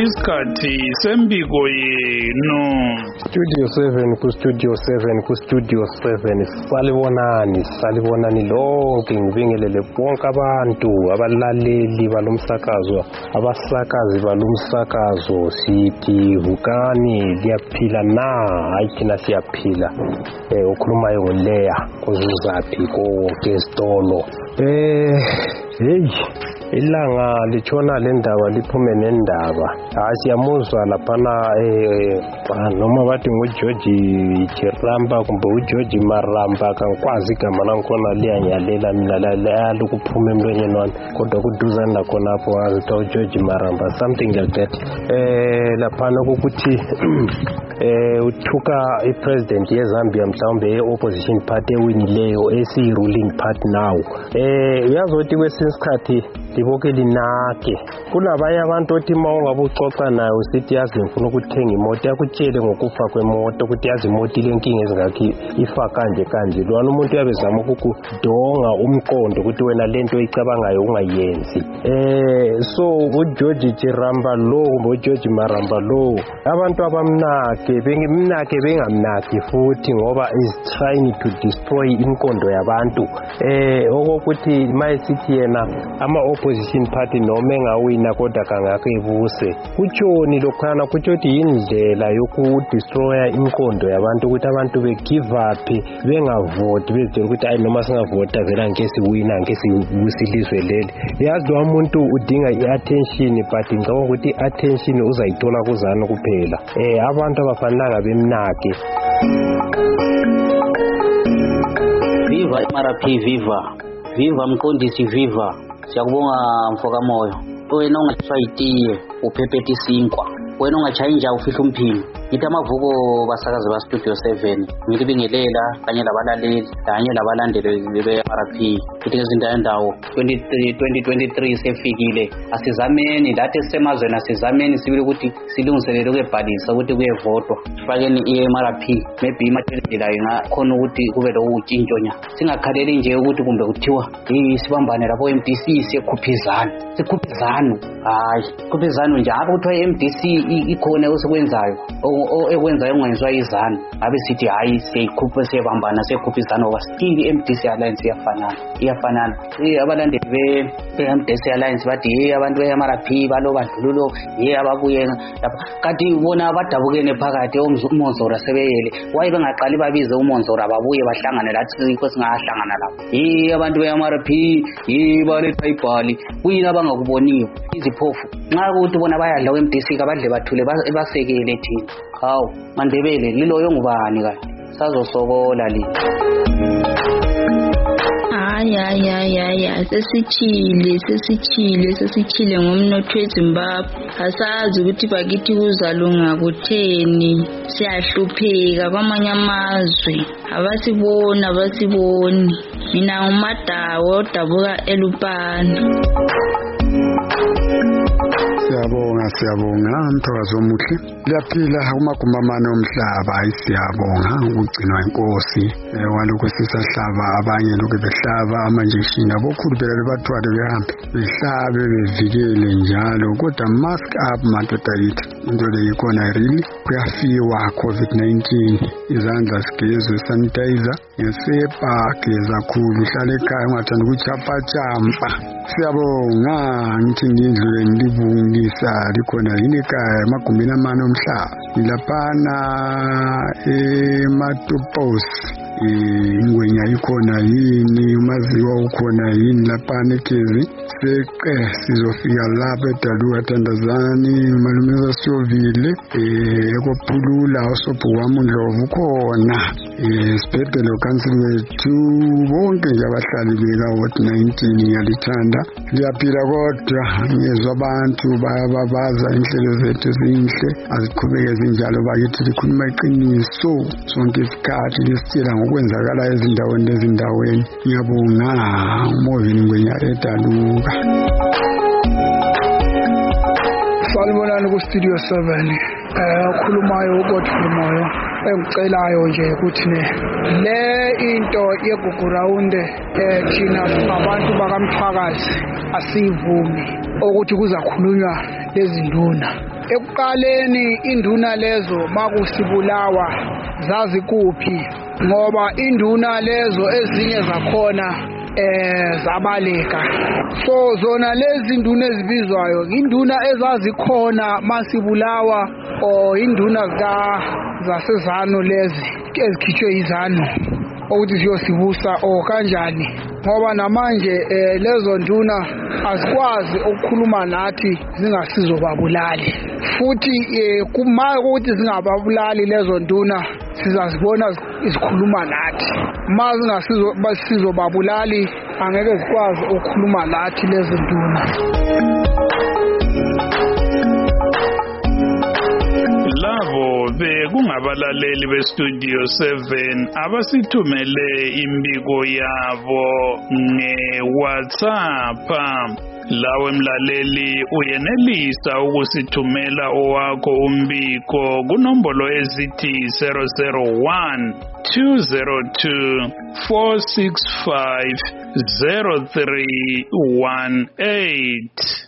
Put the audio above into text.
isikhathi sembiko yenu. Studio 7 ku-Studio 7 ku-Studio 7 salibonani lonke ngibingelele bonke abantu abalaleli balomsakazo abasakazi balomsakazo sithi vukani liyaphila na hayi thina siyaphila ukhulumayo ngoLeya kozuzaphi ko-Kestolo hey ilanga litshona lendaba liphume nendaba siyamuzwa laphana noma bathi nguJoji Chiramba kumbe uJoji Maramba kankwazi igama lankhona liyanyalela mina lokuphume emlonyeni wami kodwa kuduzane nakhonapho azithiwa uJoji Maramba something like that laphana ukuthi uthuka ipresident yeZambia mhlawumbe ye-opposition party ewinileyo esi-ruling party now uyazothi kwesinye isikhathi liboke linake kunabanye abantu othi uma ungabe ucoca nayo usithi yazi ngifuna ukuthenga imoto yakutshele ngokufa kwemoto ukuthi yazi imoto ile nkinga ezingakhi ifa kanje lwana umuntu uyabezama ukukudonga umqondo ukuthi wena lento oyicabangayo ungayenzi so uJoji Chiramba lo kumbe uJoji Maramba lo abantu abamnake bengamnaki futhi ngoba is trying to destroy inkondo yabantu okokuthi mayesithi yena ama-opposition party noma engawina kodwa kangakho ebuse kutshoni lokhana kutsho ukuthi yindlela yokudestroya inkondo yabantu ukuthi abantu begive up bengavoti bezitshela ukuthi hayi noma singavota vela ngeke siwina ngeke sibuse ilizwe leli yazi lo muntu udinga i-attention but ngicabanga ukuthi i-attention uzayithola kuzana kuphela abantu abafanelanga bemnake. Viva MRP, viva Mqondisi, viva. Siyakubonga mfoka moyo. Wena ungatshaya itiye uphephethe isinkwa. Wena ungachayinja ufihla umphini. Ngithi amavuko basakazi ba Studio 7 ngilibingelela kanye labalaleli kanye labalandeli be-RP ngithi ngezindawo 2023 sefikile asizameni lathi semazweni asizameni sibile ukuthi silungiselele ukubhalisa ukuthi kuyevotwa fakeni i-MRP maybe imathela ingakhona ukuthi kube lo utshintshonya singakhaleli nje ukuthi kumbe kuthiwa sibambane lapho MDC sikhuphizana hayi khuphizana nje apho kuthiwa MDC ikhona osekwenzayo ekwenzayo ungenzwa izana abe sithi hayi sikhuphe sebambana sekhuphizana ngoba still MDC Alliance iyafanana abalandeli be-MDC Alliance bathi abantu be-MRP balo bandlululo ababuye lapha kanti bona badabukene phakathi uMonzora sebeyele waye bengaqali babize uMonzora babuye bahlangane lathi singahlanganana lapho abantu be-MRP baletha ibhali kuyini abangakuboniyo iziphofu nxa ukuthi bona bayadla kwe-MDC kabadle bathule basekele thina hawu Mandebele liloyo ngubani ka sazosokola li sesichile ngomnotho weZimbabwe asazi ukuthi bakithi kuzalunga kutheni siyahlupheka kwamanye amazwe abasiboni mina ngumadawo odabuka eLupane. Siyabonga Mthokazi omuhle liyaphila umagumamane omhlaba siyabonga ukugcinwa inkosi walokho sisahlaba abanye lokho behlaba amanjeshini abokhulu phela bathwale behambe behlabe bevikele njalo kodwa mask up madoda yithi into leyikhona really kuyafiwa COVID-19 izandla sigezwe sanitizer ngesepa geza khulu hlale ekhaya ungathanda ukuchapachampa siyabonga ngithi ngindlule ngilibungisa likhona yini ekhaya emagumeni amane omhlaba ilaphana ematopos ingwenya ikhona yini umaziwa ukhona yini laphana ekhezi seqe sizofika lapha eDaluka Thandazani malume siyovile ekophulula usobho wami uNdlovu khona sibhebhelo council wethu bonke nje abahlali beka-19 ngiyalithanda liyaphila kodwa ngezwa abantu bayababaza inhlelo zethu zinhle aziqhubeke zinjalo bakithi likhuluma iqiniso sonke isikhathi lisitshela ngokwenzakala ezindaweni ngiyabonga uMovini Ngwenya eDaluka. Salibonani ku-Studio 7 okhulumayo uGodfrey Moyo engicelayo nje ukuthi le into yegugurawunde thina singabantu bakamthwakazi asivumi ukuthi kuzakhulunywa lezi nduna ekuqaleni induna lezo makusibulawa zazi kuphi ngoba induna lezo ezinye zakhona zabaleka. So zona lezi induna ezibizwayo induna ezazikhona masibulawa o induna zasezano lezi ezikhitshwe izano ukuthi siyosibusa o kanjani ngoba namanje lezo nduna azikwazi ukukhuluma nathi zingasizobabulali futhi kuma ukuthi zingababulali lezo nduna sizazibona izikhuluma nathi sizobabulali angeke zikwazi ukukhuluma nathi lezi nduna. Labo bekungabalaleli beStudio 7 abasithumele imbiko yabo ngeWhatsApp. Lawe mlaleli uyenelisa ukusithumela owakho umbiko kunombolo ezithi 001 202 465 0318.